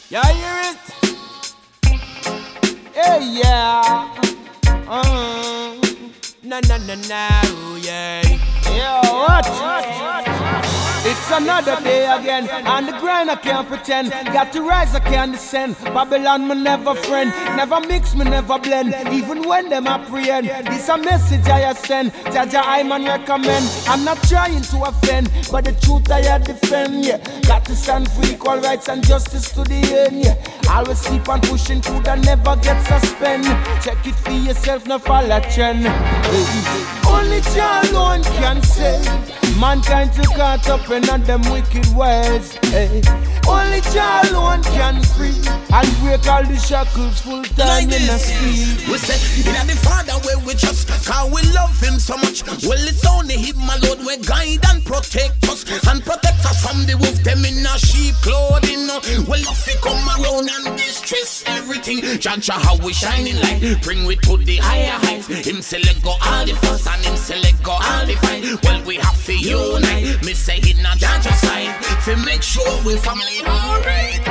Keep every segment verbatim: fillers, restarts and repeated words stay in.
You hear it? Hey, yeah. Uh, na na na na, oh, yeah. Yeah, what? It's another day again, and the grind I can't pretend. Got to rise, I can't descend. Babylon, me never friend. Never mix, me never blend. Even when them apprehend, this a message I send. Jaja, I man recommend. I'm not trying to offend, but the truth I defend. Yeah, got to stand for equal rights and justice to the end. Yeah, always keep on pushing through that never get suspended. Check it for yourself, no follow trend. Only Jah alone can save mankind to caught up in all them wicked ways. Hey. Only Jah alone can free and break all the shackles full time in the sea. We say, in the Father where we trust, cause we love Him so much. Well, it's only Him, my Lord, we guide and protect us. And protect us from the wolf, them in a sheep clothing. Well, if we come around and distress everything, Jah how we shining light, bring we to the higher heights. Him say let go all the fuss and Him say let go all the fight. Well, we have to unite, me say it not Jah side, to make sure we family alright.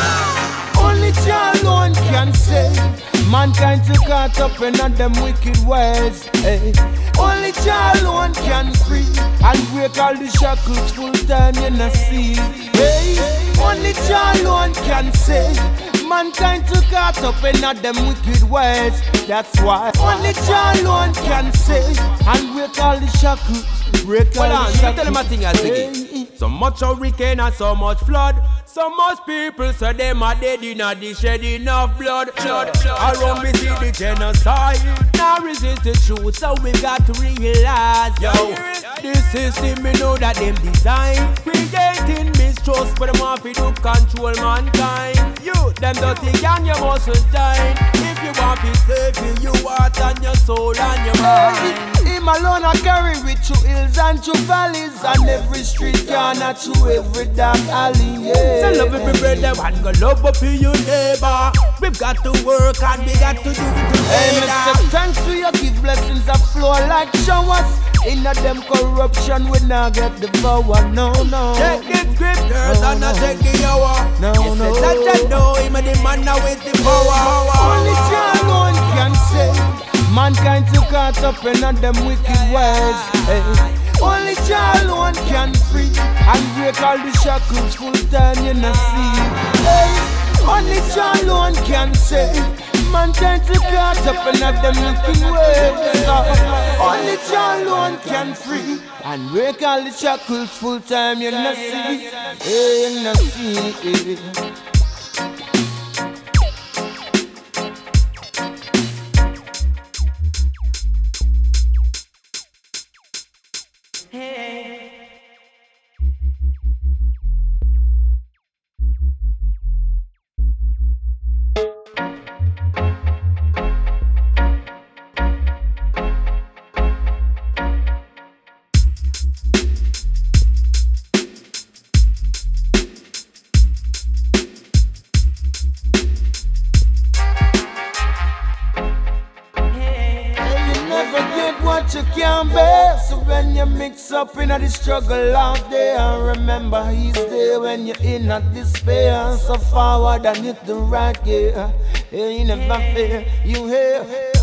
Only Jah alone can save mankind to caught up in all them wicked ways. Hey. Only Jah alone can free and break all the shackles full time in the sea. Hey. Only Jah alone can save mankind to caught up in all them wicked ways. That's why only Jah alone can save and break all the shackles. Break all well, the shackles. tell them a thing as hey. So much hurricane and so much flood. So much people say them are dead in a the shedding of blood. blood, blood Around me see the genocide. Now resist the truth, so we got to realize, yo, this system we know that them design creating mistrust, but them want to do control mankind. You, them dirty gang, you mustn't die. If you want to save you, your heart and your soul and your mind. Him alone I carry with through hills and through valleys and every street corner, through every dark alley. Yeah. So love every brother and go love up to your neighbor. We've got to work and we got to do it together. Hey, Mister Thanks to you, give blessings that flow like showers. In a them corruption, we not get the power. No, no. Take the scriptures no, and not no. take the hour. No, you no. Said that I know him and the man now with the power. Only Jah alone can save mankind to caught up in all them wicked ways. Hey. Only Jah alone can free and break all the shackles full time in the sea. Hey. Only Jah alone can save mankind to caught up in all them wicked ways. Only Jah alone can free and break all the shackles full time in the sea. Hey, in the sea. You can't bear. So when you mix up in the struggle out there, remember He's there when you're in a despair. So forward and hit the right gear. He never fear. You hear?